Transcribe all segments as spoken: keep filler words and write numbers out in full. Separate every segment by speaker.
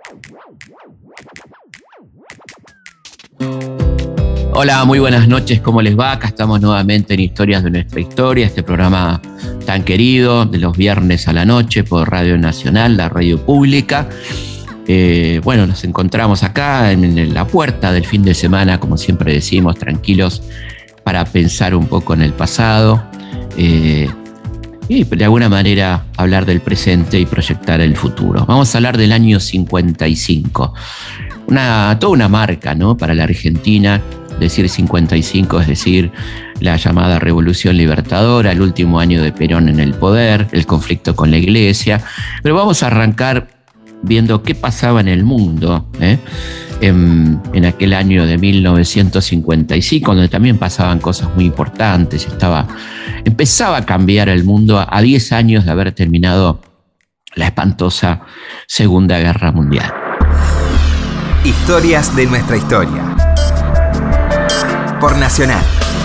Speaker 1: Hola, muy buenas noches, ¿cómo les va? Acá estamos nuevamente en Historias de Nuestra Historia, este programa tan querido de los viernes a la noche por Radio Nacional, la radio pública. Eh, bueno, nos encontramos acá en, en la puerta del fin de semana, como siempre decimos, tranquilos para pensar un poco en el pasado eh, y de alguna manera hablar del presente y proyectar el futuro. Vamos a hablar del año cincuenta y cinco, una, toda una marca, ¿no?, para la Argentina. Decir cincuenta y cinco es decir la llamada Revolución Libertadora, el último año de Perón en el poder, el conflicto con la Iglesia. Pero vamos a arrancar viendo qué pasaba en el mundo ¿eh? en, en aquel año de mil novecientos cincuenta y cinco, donde también pasaban cosas muy importantes. Estaba, empezaba a cambiar el mundo a diez años de haber terminado la espantosa Segunda Guerra Mundial.
Speaker 2: Historias de Nuestra Historia por Nacional.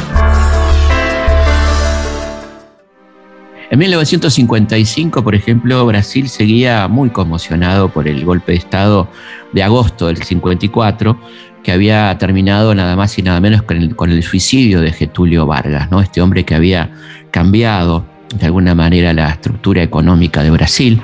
Speaker 1: En mil novecientos cincuenta y cinco, por ejemplo, Brasil seguía muy conmocionado por el golpe de Estado de agosto del cincuenta y cuatro, que había terminado nada más y nada menos con el, con el suicidio de Getúlio Vargas, ¿no? Este hombre que había cambiado de alguna manera la estructura económica de Brasil.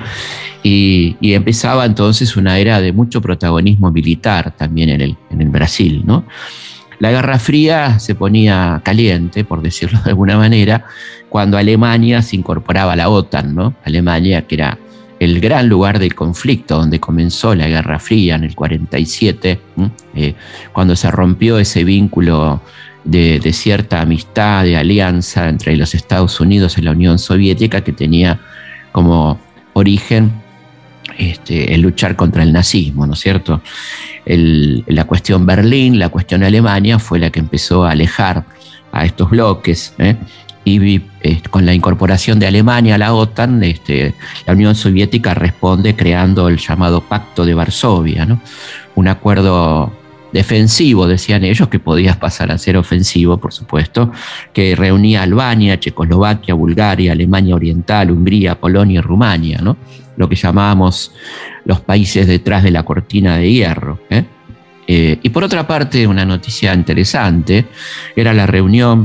Speaker 1: Y, y empezaba entonces una era de mucho protagonismo militar también en el, en el Brasil, ¿no? La Guerra Fría se ponía caliente, por decirlo de alguna manera, cuando Alemania se incorporaba a la OTAN, ¿no? Alemania, que era el gran lugar del conflicto, donde comenzó la Guerra Fría en el cuarenta y siete, eh, cuando se rompió ese vínculo de, de cierta amistad, de alianza entre los Estados Unidos y la Unión Soviética, que tenía como origen Este, el luchar contra el nazismo, ¿no es cierto? El, la cuestión Berlín, la cuestión Alemania fue la que empezó a alejar a estos bloques, ¿eh? Y eh, con la incorporación de Alemania a la OTAN, este, la Unión Soviética responde creando el llamado Pacto de Varsovia, ¿no? Un acuerdo defensivo, decían ellos, que podía pasar a ser ofensivo, por supuesto, que reunía a Albania, Checoslovaquia, Bulgaria, Alemania Oriental, Hungría, Polonia y Rumania, ¿no? Lo que llamábamos los países detrás de la cortina de hierro, ¿eh? Eh, y por otra parte, una noticia interesante era la reunión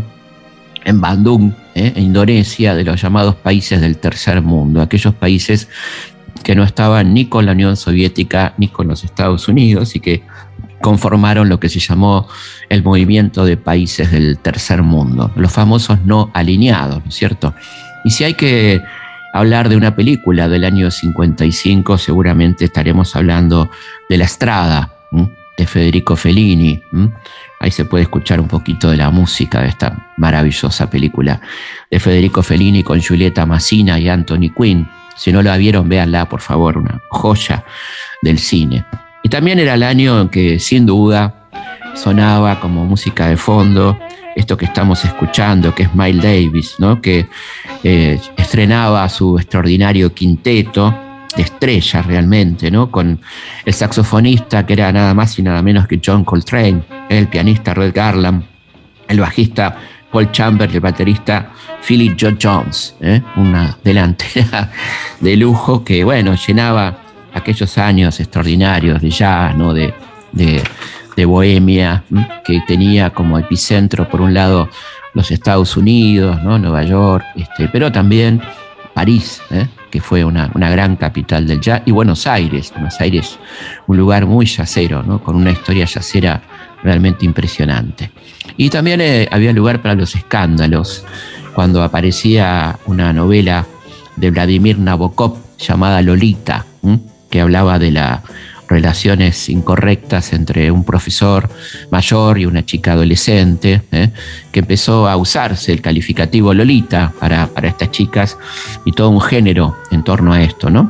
Speaker 1: en Bandung, ¿eh? en Indonesia, de los llamados países del tercer mundo, aquellos países que no estaban ni con la Unión Soviética ni con los Estados Unidos y que conformaron lo que se llamó el movimiento de países del tercer mundo, los famosos no alineados, ¿no es cierto? Y si hay que hablar de una película del año cincuenta y cinco, seguramente estaremos hablando de La Strada, ¿m? de Federico Fellini. ¿m? Ahí se puede escuchar un poquito de la música de esta maravillosa película de Federico Fellini con Giulietta Massina y Anthony Quinn. Si no la vieron, véanla, por favor, una joya del cine. Y también era el año en que, sin duda, sonaba como música de fondo esto que estamos escuchando, que es Miles Davis, ¿no? que eh, estrenaba su extraordinario quinteto de estrellas realmente, ¿no? Con el saxofonista que era nada más y nada menos que John Coltrane, el pianista Red Garland, el bajista Paul Chambers y el baterista Philip Joe Jones, ¿eh? una delantera de lujo que, bueno, llenaba aquellos años extraordinarios de jazz, ¿no? de, de de Bohemia, que tenía como epicentro, por un lado, los Estados Unidos, ¿no? Nueva York, este, pero también París, ¿eh? que fue una, una gran capital del jazz, y Buenos Aires, Buenos Aires, un lugar muy jazzero, ¿no? Con una historia jazzera realmente impresionante. Y también eh, había lugar para los escándalos, cuando aparecía una novela de Vladimir Nabokov llamada Lolita, ¿eh? que hablaba de la relaciones incorrectas entre un profesor mayor y una chica adolescente, ¿eh? que empezó a usarse el calificativo Lolita para, para estas chicas y todo un género en torno a esto, ¿no?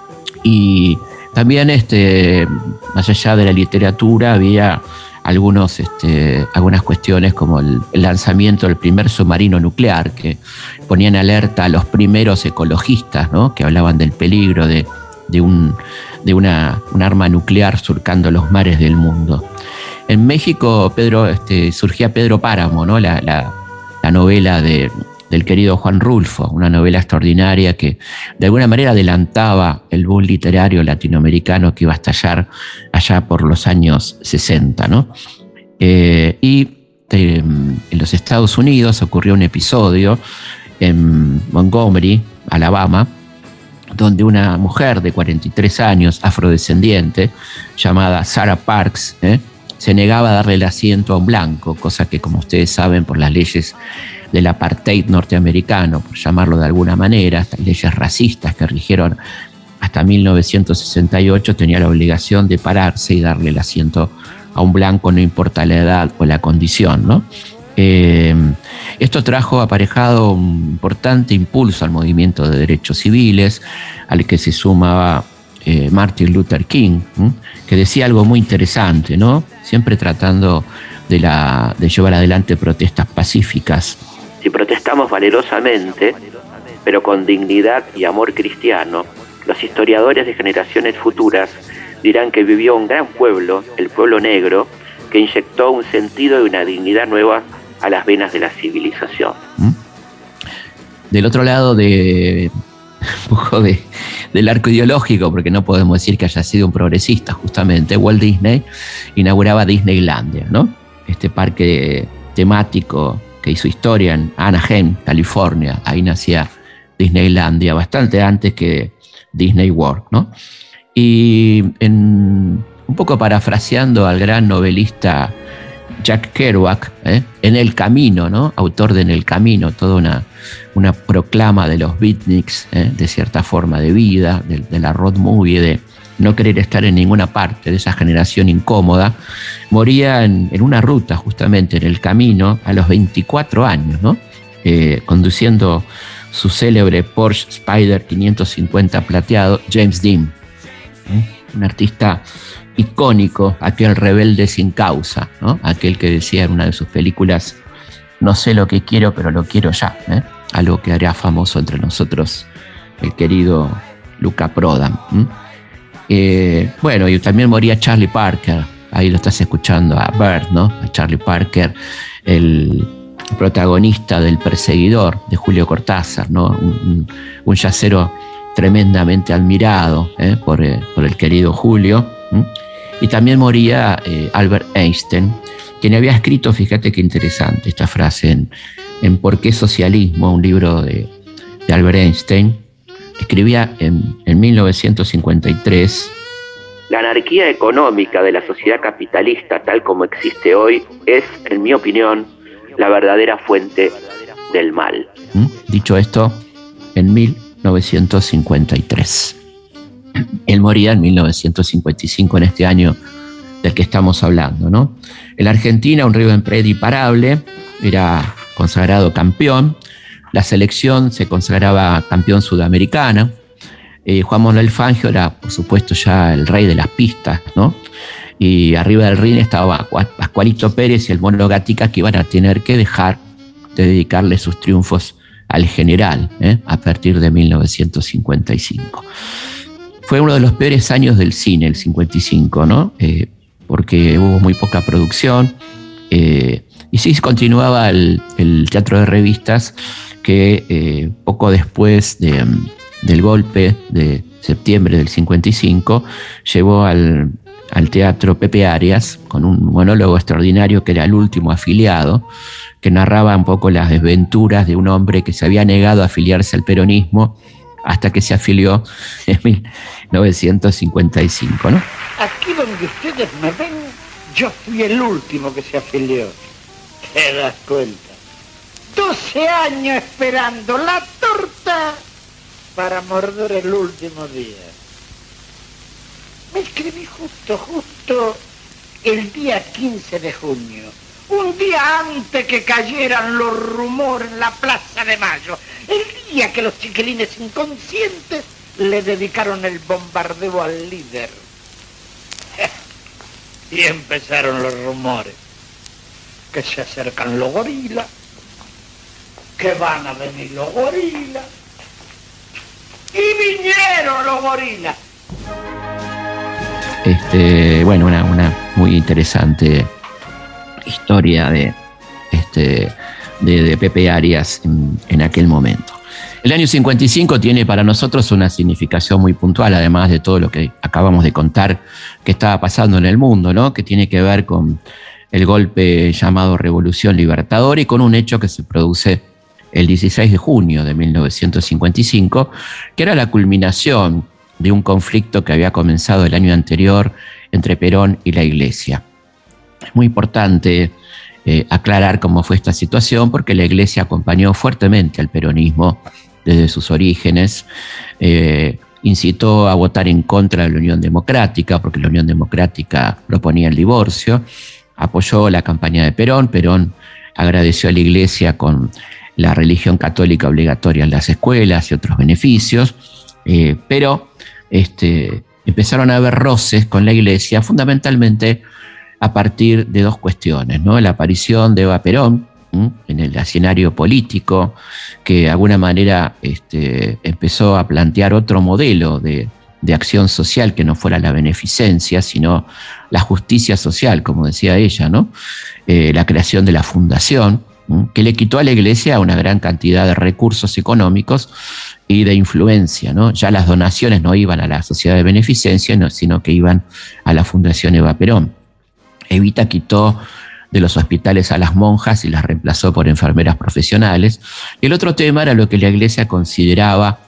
Speaker 1: Y también, este, más allá de la literatura, había algunos, este, algunas cuestiones como el, el lanzamiento del primer submarino nuclear, que ponía en alerta a los primeros ecologistas, ¿no? que hablaban del peligro de, de un de una, un arma nuclear surcando los mares del mundo. En México, Pedro, este, surgía Pedro Páramo, ¿no? la, la, la novela de del querido Juan Rulfo, una novela extraordinaria que de alguna manera adelantaba el boom literario latinoamericano que iba a estallar allá por los años sesenta, ¿no? Eh, y eh, en los Estados Unidos ocurrió un episodio en Montgomery, Alabama, donde una mujer de cuarenta y tres años, afrodescendiente, llamada Sarah Parks, ¿eh? se negaba a darle el asiento a un blanco, cosa que, como ustedes saben, por las leyes del apartheid norteamericano, por llamarlo de alguna manera, estas leyes racistas que rigieron hasta mil novecientos sesenta y ocho, tenía la obligación de pararse y darle el asiento a un blanco, no importa la edad o la condición, ¿no? Eh, esto trajo aparejado un importante impulso al movimiento de derechos civiles, al que se sumaba eh, Martin Luther King, ¿eh? que decía algo muy interesante, ¿no? Siempre tratando de, la, de llevar adelante protestas pacíficas. Si protestamos valerosamente, pero con dignidad y amor cristiano, los historiadores de generaciones futuras dirán que vivió un gran pueblo, el pueblo negro, que inyectó un sentido y una dignidad nueva a las venas de la civilización. ¿Mm? Del otro lado de un poco de, del arco ideológico, porque no podemos decir que haya sido un progresista, justamente, Walt Disney inauguraba Disneylandia, ¿no? Este parque temático que hizo historia en Anaheim, California. Ahí nacía Disneylandia, bastante antes que Disney World, ¿no? Y en, un poco parafraseando al gran novelista Jack Kerouac, ¿eh? En el camino, ¿no? Autor de En el camino, toda una, una proclama de los beatniks, ¿eh? de cierta forma de vida, de, de la road movie, de no querer estar en ninguna parte, de esa generación incómoda. Moría en, en una ruta, justamente en el camino, a los veinticuatro años, ¿no? Eh, conduciendo su célebre Porsche Spyder quinientos cincuenta plateado, James Dean, ¿eh? Un artista icónico, aquel rebelde sin causa, ¿no? Aquel que decía en una de sus películas: no sé lo que quiero, pero lo quiero ya, ¿eh? Algo que hará famoso entre nosotros el querido Luca Prodan. ¿eh? Eh, bueno, y también moría Charlie Parker, ahí lo estás escuchando a Bert, ¿no? A Charlie Parker, el protagonista del Perseguidor de Julio Cortázar, ¿no? Un, un, un yacero tremendamente admirado ¿eh? por, eh, por el querido Julio. ¿eh? Y también moría eh, Albert Einstein, quien había escrito, fíjate qué interesante esta frase, en, en ¿Por qué socialismo?, un libro de, de Albert Einstein. Escribía en, en mil novecientos cincuenta y tres: la anarquía económica de la sociedad capitalista tal como existe hoy es, en mi opinión, la verdadera fuente del mal. ¿Mm? Dicho esto, en mil novecientos cincuenta y tres. Él moría en mil novecientos cincuenta y cinco, en este año del que estamos hablando, ¿no? En la Argentina, un River Plate imparable, era consagrado campeón. La selección se consagraba campeón sudamericana. Eh, Juan Manuel Fangio era, por supuesto, ya el rey de las pistas, ¿no? Y arriba del ring estaba Pascualito Pérez y el Mono Gatica, que iban a tener que dejar de dedicarle sus triunfos al general, ¿eh? a partir de mil novecientos cincuenta y cinco. Fue uno de los peores años del cine, el cincuenta y cinco, ¿no? Eh, porque hubo muy poca producción. Eh, y sí continuaba el, el teatro de revistas, que eh, poco después de, del golpe de septiembre del cincuenta y cinco llevó al, al teatro Pepe Arias con un monólogo extraordinario que era El último afiliado, que narraba un poco las desventuras de un hombre que se había negado a afiliarse al peronismo hasta que se afilió en mil novecientos cincuenta y cinco, ¿no?
Speaker 3: Aquí donde ustedes me ven, yo fui el último que se afilió. ¿Te das cuenta? doce años esperando la torta para morder el último día. Me escribí justo, justo el día quince de junio. Un día antes que cayeran los rumores en la Plaza de Mayo. El día que los chiquilines inconscientes le dedicaron el bombardeo al líder. Y empezaron los rumores. Que se acercan los gorilas. Que van a venir los gorilas. Y vinieron los gorilas.
Speaker 1: Este, bueno, una, una muy interesante historia de, este, de, de Pepe Arias en, en aquel momento. El año cincuenta y cinco tiene para nosotros una significación muy puntual, además de todo lo que acabamos de contar que estaba pasando en el mundo, ¿no? Que tiene que ver con el golpe llamado Revolución Libertadora y con un hecho que se produce el dieciséis de junio de mil novecientos cincuenta y cinco, que era la culminación de un conflicto que había comenzado el año anterior entre Perón y la Iglesia. Es muy importante eh, aclarar cómo fue esta situación, porque la Iglesia acompañó fuertemente al peronismo desde sus orígenes, eh, incitó a votar en contra de la Unión Democrática, porque la Unión Democrática proponía el divorcio, apoyó la campaña de Perón, Perón agradeció a la Iglesia con la religión católica obligatoria en las escuelas y otros beneficios, eh, pero este, empezaron a haber roces con la Iglesia, fundamentalmente a partir de dos cuestiones, ¿no? La aparición de Eva Perón ¿m? en el escenario político, que de alguna manera este, empezó a plantear otro modelo de, de acción social que no fuera la beneficencia, sino la justicia social, como decía ella, ¿no? Eh, la creación de la fundación, ¿m? que le quitó a la Iglesia una gran cantidad de recursos económicos y de influencia, ¿no? Ya las donaciones no iban a la sociedad de beneficencia, no, sino que iban a la Fundación Eva Perón. Evita quitó de los hospitales a las monjas y las reemplazó por enfermeras profesionales. Y el otro tema era lo que la Iglesia consideraba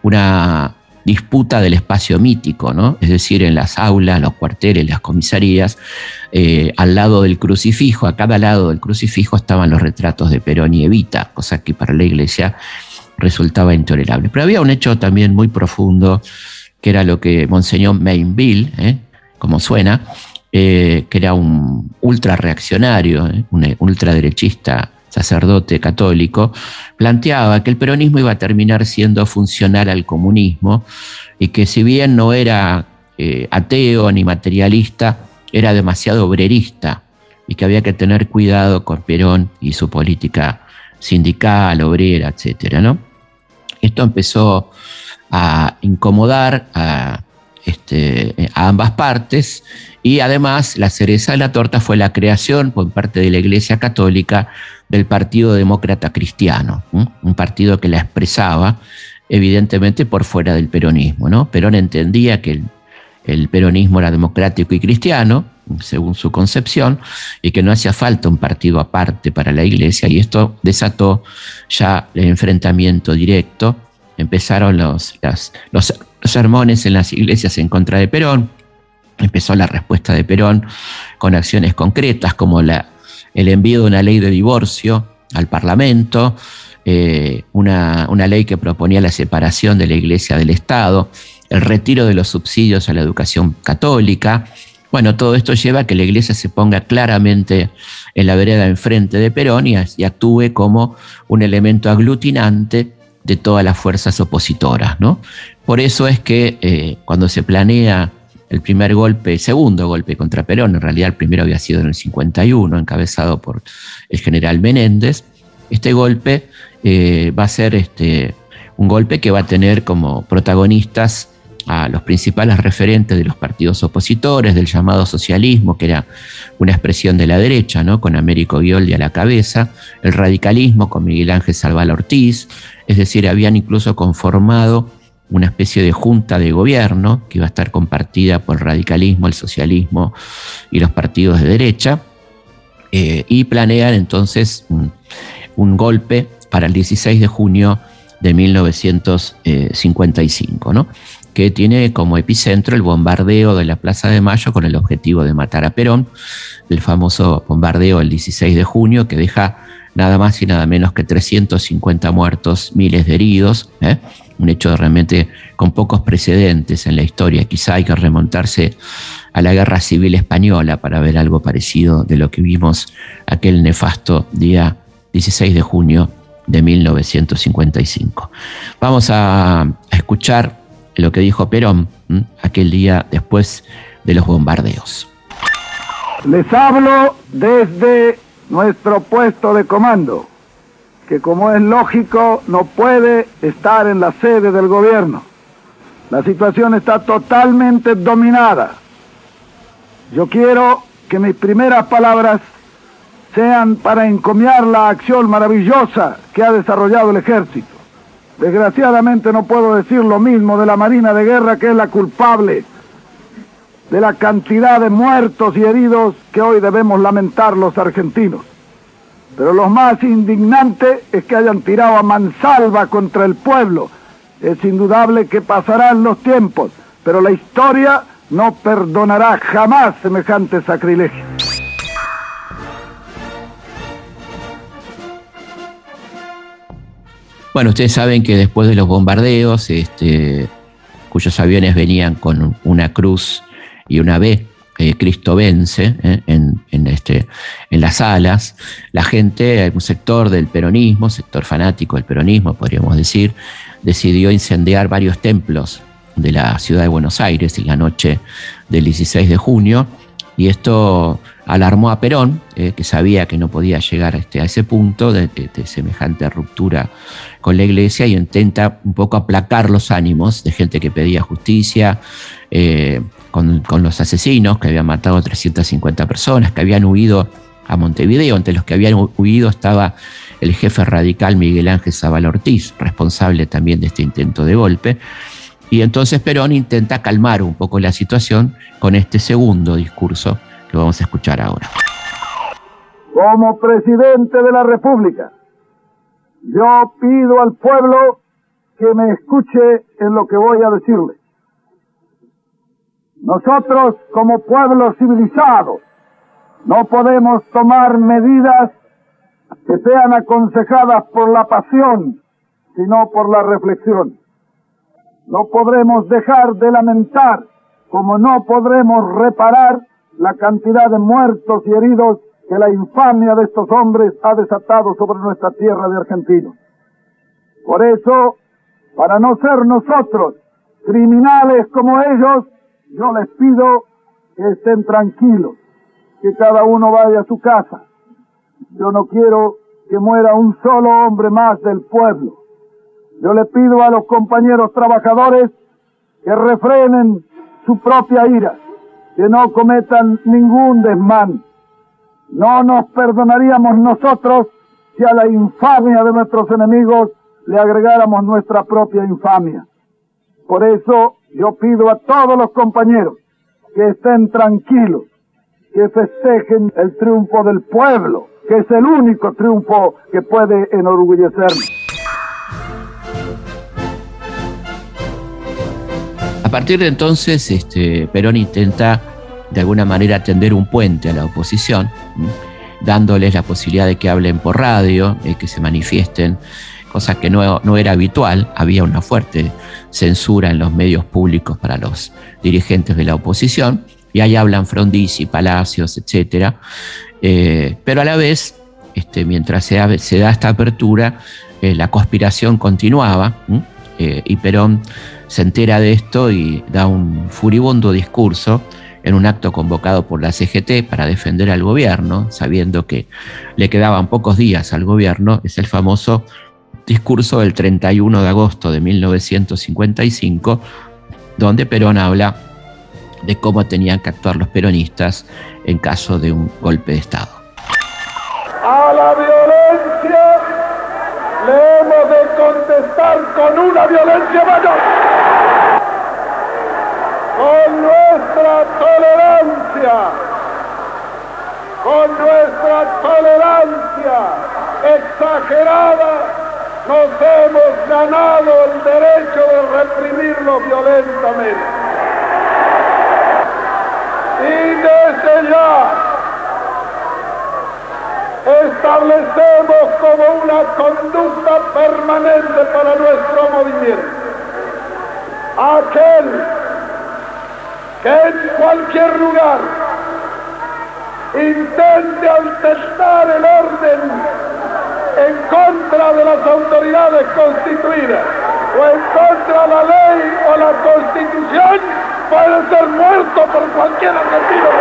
Speaker 1: una disputa del espacio mítico, ¿no? Es decir, en las aulas, los cuarteles, las comisarías, eh, al lado del crucifijo, a cada lado del crucifijo estaban los retratos de Perón y Evita, cosa que para la Iglesia resultaba intolerable. Pero había un hecho también muy profundo, que era lo que Monseñor Mainville, ¿eh? como suena, eh, que era un ultra reaccionario, ¿eh? un ultraderechista sacerdote católico, planteaba que el peronismo iba a terminar siendo funcional al comunismo y que si bien no era eh, ateo ni materialista, era demasiado obrerista y que había que tener cuidado con Perón y su política sindical, obrera, etcétera, ¿no? Esto empezó a incomodar a, este, a ambas partes y además la cereza de la torta fue la creación por parte de la Iglesia Católica del Partido Demócrata Cristiano, ¿sí? Un partido que la expresaba evidentemente por fuera del peronismo, ¿no? Perón entendía que el, el peronismo era democrático y cristiano, según su concepción, y que no hacía falta un partido aparte para la Iglesia, y esto desató ya el enfrentamiento directo. Empezaron los, las, los sermones en las iglesias en contra de Perón, empezó la respuesta de Perón con acciones concretas como la, el envío de una ley de divorcio al Parlamento, eh, una, una ley que proponía la separación de la Iglesia del Estado, el retiro de los subsidios a la educación católica. Bueno, todo esto lleva a que la Iglesia se ponga claramente en la vereda enfrente de Perón y, y actúe como un elemento aglutinante de todas las fuerzas opositoras, ¿no? Por eso es que eh, cuando se planea el primer golpe, el segundo golpe contra Perón, en realidad el primero había sido en el cincuenta y uno, encabezado por el general Menéndez, este golpe eh, va a ser este, un golpe que va a tener como protagonistas a los principales referentes de los partidos opositores, del llamado socialismo, que era una expresión de la derecha, ¿no? Con Américo Violdi a la cabeza, el radicalismo con Miguel Ángel Salval Ortiz, es decir, habían incluso conformado una especie de junta de gobierno que iba a estar compartida por el radicalismo, el socialismo y los partidos de derecha, eh, y planean entonces un, un golpe para el dieciséis de junio de mil novecientos cincuenta y cinco, ¿no? Que tiene como epicentro el bombardeo de la Plaza de Mayo con el objetivo de matar a Perón, el famoso bombardeo del dieciséis de junio que deja nada más y nada menos que trescientos cincuenta muertos, miles de heridos, ¿eh? Un hecho realmente con pocos precedentes en la historia. Quizá hay que remontarse a la Guerra Civil Española para ver algo parecido de lo que vimos aquel nefasto día dieciséis de junio de mil novecientos cincuenta y cinco. Vamos a, a escuchar lo que dijo Perón ¿m? aquel día después de los bombardeos.
Speaker 4: Les hablo desde nuestro puesto de comando, que como es lógico no puede estar en la sede del gobierno. La situación está totalmente dominada. Yo quiero que mis primeras palabras sean para encomiar la acción maravillosa que ha desarrollado el ejército. Desgraciadamente no puedo decir lo mismo de la Marina de Guerra, que es la culpable de la cantidad de muertos y heridos que hoy debemos lamentar los argentinos. Pero lo más indignante es que hayan tirado a mansalva contra el pueblo. Es indudable que pasarán los tiempos, pero la historia no perdonará jamás semejante sacrilegio.
Speaker 1: Bueno, ustedes saben que después de los bombardeos, este, cuyos aviones venían con una cruz y una B, eh, Cristo vence, eh, en, en, este, en las alas, la gente, un sector del peronismo, sector fanático del peronismo, podríamos decir, decidió incendiar varios templos de la ciudad de Buenos Aires en la noche del dieciséis de junio, y esto alarmó a Perón, eh, que sabía que no podía llegar este, a ese punto de, de, de semejante ruptura con la Iglesia, y intenta un poco aplacar los ánimos de gente que pedía justicia, eh, con, con los asesinos que habían matado a trescientas cincuenta personas, que habían huido a Montevideo. Entre los que habían huido estaba el jefe radical Miguel Ángel Zabala Ortiz, responsable también de este intento de golpe. Y entonces Perón intenta calmar un poco la situación con este segundo discurso que vamos a escuchar ahora.
Speaker 4: Como presidente de la República, yo pido al pueblo que me escuche en lo que voy a decirle. Nosotros, como pueblo civilizado, no podemos tomar medidas que sean aconsejadas por la pasión, sino por la reflexión. No podremos dejar de lamentar, como no podremos reparar la cantidad de muertos y heridos que la infamia de estos hombres ha desatado sobre nuestra tierra de argentinos. Por eso, para no ser nosotros criminales como ellos, yo les pido que estén tranquilos, que cada uno vaya a su casa. Yo no quiero que muera un solo hombre más del pueblo. Yo le pido a los compañeros trabajadores que refrenen su propia ira, que no cometan ningún desmán. No nos perdonaríamos nosotros si a la infamia de nuestros enemigos le agregáramos nuestra propia infamia. Por eso yo pido a todos los compañeros que estén tranquilos, que festejen el triunfo del pueblo, que es el único triunfo que puede enorgullecernos.
Speaker 1: A partir de entonces, este, Perón intenta de alguna manera tender un puente a la oposición, ¿sí?, dándoles la posibilidad de que hablen por radio, eh, que se manifiesten, cosa que no, no era habitual. Había una fuerte censura en los medios públicos para los dirigentes de la oposición, y ahí hablan Frondizi, Palacios, etcétera. Eh, pero a la vez, este, mientras se, se da esta apertura, eh, la conspiración continuaba, ¿sí?, eh, y Perón se entera de esto y da un furibundo discurso en un acto convocado por la C G T para defender al gobierno, sabiendo que le quedaban pocos días al gobierno. Es el famoso discurso del treinta y uno de agosto de mil novecientos cincuenta y cinco, donde Perón habla de cómo tenían que actuar los peronistas en caso de un golpe de Estado.
Speaker 4: A la violencia le hemos de contestar con una violencia mayor, con nuestra tolerancia, con nuestra tolerancia exagerada, nos hemos ganado el derecho de reprimirlo violentamente. Y desde ya establecemos como una conducta permanente para nuestro movimiento aquel que en cualquier lugar intente alterar el orden en contra de las autoridades constituidas o en contra de la ley o la Constitución, puede ser muerto por cualquier argentino.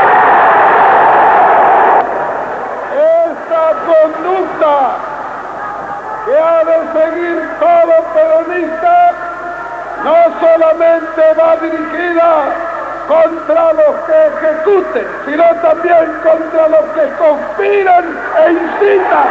Speaker 4: Esta conducta que ha de seguir todo peronista no solamente va dirigida contra los que ejecuten, sino también contra los que conspiran e incitan.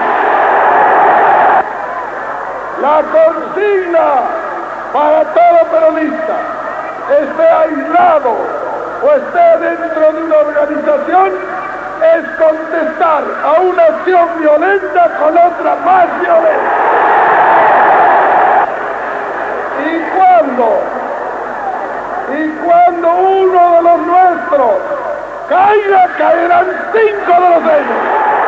Speaker 4: La consigna para todo peronista, esté aislado o esté dentro de una organización, es contestar a una acción violenta con otra más violenta. Y cuando, y cuando uno de los nuestros caiga, caerán cinco de los de ellos.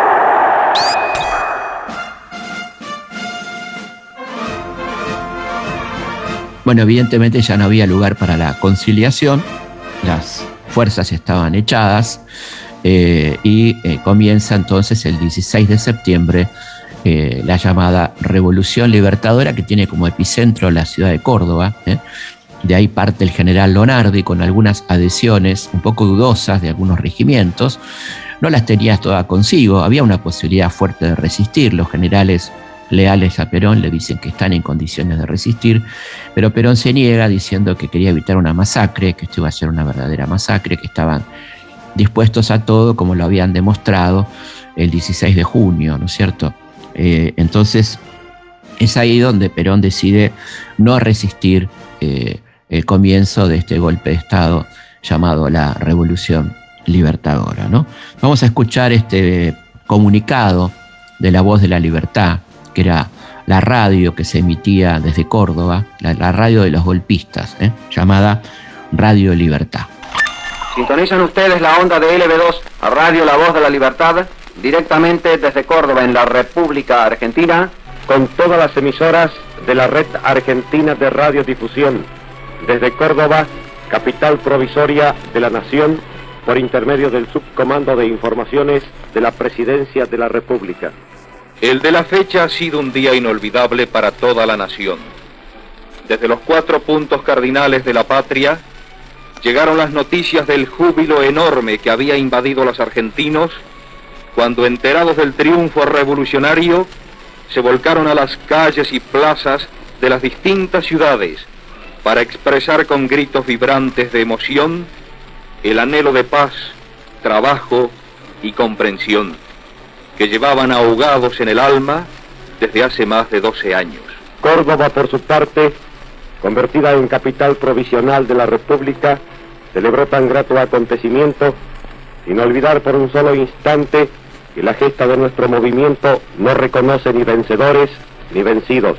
Speaker 1: Bueno, evidentemente ya no había lugar para la conciliación, las fuerzas estaban echadas eh, y eh, comienza entonces el dieciséis de septiembre eh, la llamada Revolución Libertadora, que tiene como epicentro la ciudad de Córdoba. ¿eh? De ahí parte el general Lonardi con algunas adhesiones un poco dudosas de algunos regimientos. No las tenía todas consigo, había una posibilidad fuerte de resistir. Los generales leales a Perón le dicen que están en condiciones de resistir, pero Perón se niega diciendo que quería evitar una masacre, que esto iba a ser una verdadera masacre, que estaban dispuestos a todo, como lo habían demostrado el dieciséis de junio, ¿no es cierto? Eh, entonces, es ahí donde Perón decide no resistir eh, el comienzo de este golpe de Estado llamado la Revolución Libertadora, ¿no? Vamos a escuchar este comunicado de La Voz de la Libertad, que era la radio que se emitía desde Córdoba, la, la radio de los golpistas, ¿eh? llamada Radio Libertad.
Speaker 5: Sintonizan ustedes la onda de L B dos a Radio La Voz de la Libertad, directamente desde Córdoba, en la República Argentina,
Speaker 6: con todas las emisoras de la Red Argentina de Radiodifusión, desde Córdoba, capital provisoria de la Nación, por intermedio del Subcomando de Informaciones de la Presidencia de la República.
Speaker 7: El de la fecha ha sido un día inolvidable para toda la nación. Desde los cuatro puntos cardinales de la patria, llegaron las noticias del júbilo enorme que había invadido a los argentinos, cuando, enterados del triunfo revolucionario, se volcaron a las calles y plazas de las distintas ciudades para expresar con gritos vibrantes de emoción el anhelo de paz, trabajo y comprensión que llevaban ahogados en el alma desde hace más de doce años.
Speaker 6: Córdoba, por su parte, convertida en capital provisional de la República, celebró tan grato acontecimiento, sin olvidar por un solo instante que la gesta de nuestro movimiento no reconoce ni vencedores ni vencidos.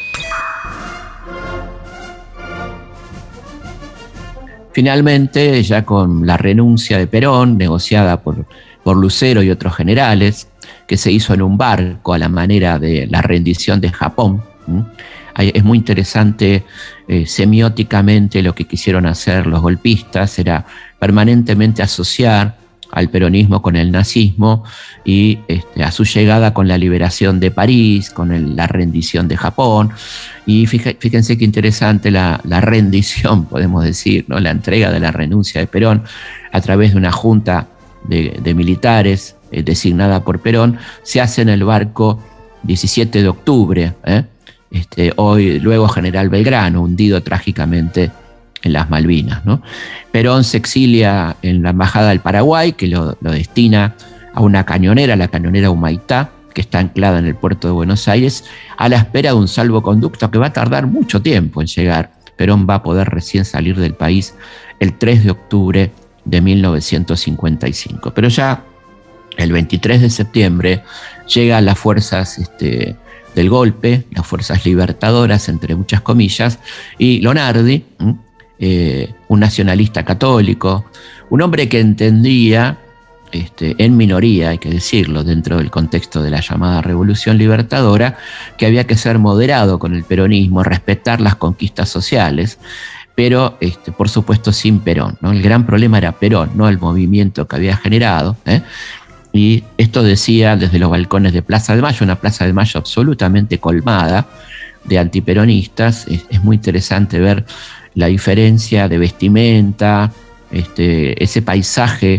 Speaker 1: Finalmente, ya con la renuncia de Perón, negociada por, por Lucero y otros generales, que se hizo en un barco a la manera de la rendición de Japón. ¿Mm? Es muy interesante eh, semióticamente lo que quisieron hacer los golpistas, era permanentemente asociar al peronismo con el nazismo y este, a su llegada con la liberación de París, con el, la rendición de Japón. Y fíjense qué interesante la, la rendición, podemos decir, ¿no? La entrega de la renuncia de Perón a través de una junta de, de militares eh, designada por Perón, se hace en el barco diecisiete de octubre, ¿eh? este, hoy luego General Belgrano, hundido trágicamente en las Malvinas, ¿no? Perón se exilia en la Embajada del Paraguay, que lo, lo destina a una cañonera, la cañonera Humaitá, que está anclada en el puerto de Buenos Aires, a la espera de un salvoconducto que va a tardar mucho tiempo en llegar. Perón va a poder recién salir del país el tres de octubre de mil novecientos cincuenta y cinco. Pero ya el veintitrés de septiembre llegan las fuerzas este, del golpe, las fuerzas libertadoras, entre muchas comillas, y Lonardi, eh, un nacionalista católico, un hombre que entendía, este, en minoría, hay que decirlo, dentro del contexto de la llamada Revolución Libertadora, que había que ser moderado con el peronismo, respetar las conquistas sociales, pero este, por supuesto sin Perón, ¿no? El gran problema era Perón, no el movimiento que había generado, ¿eh? Y esto decía desde los balcones de Plaza de Mayo, una Plaza de Mayo absolutamente colmada de antiperonistas. Es, es muy interesante ver la diferencia de vestimenta, este, ese paisaje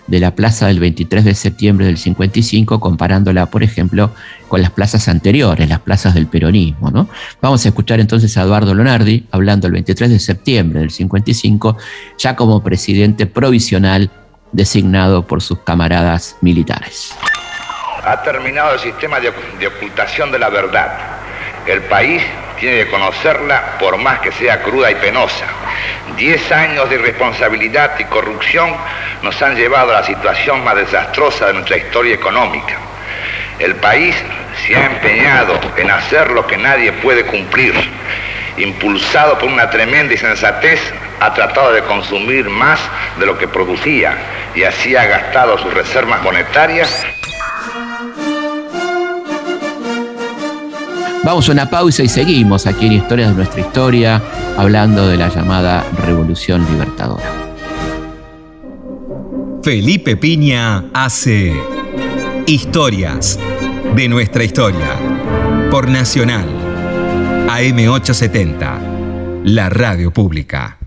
Speaker 1: de la plaza del veintitrés de septiembre del cincuenta y cinco, comparándola, por ejemplo, con las plazas anteriores, las plazas del peronismo, ¿no? Vamos a escuchar entonces a Eduardo Lonardi hablando el veintitrés de septiembre del cincuenta y cinco, ya como presidente provisional designado por sus camaradas militares.
Speaker 8: Ha terminado el sistema de, de ocultación de la verdad. El país tiene que conocerla por más que sea cruda y penosa. Diez años de irresponsabilidad y corrupción nos han llevado a la situación más desastrosa de nuestra historia económica. El país se ha empeñado en hacer lo que nadie puede cumplir. Impulsado por una tremenda insensatez, ha tratado de consumir más de lo que producía y así ha gastado sus reservas monetarias.
Speaker 1: Vamos a una pausa y seguimos aquí en Historias de nuestra historia, hablando de la llamada Revolución Libertadora.
Speaker 2: Felipe Piña hace Historias de nuestra historia por Nacional A M ochocientos setenta, la radio pública.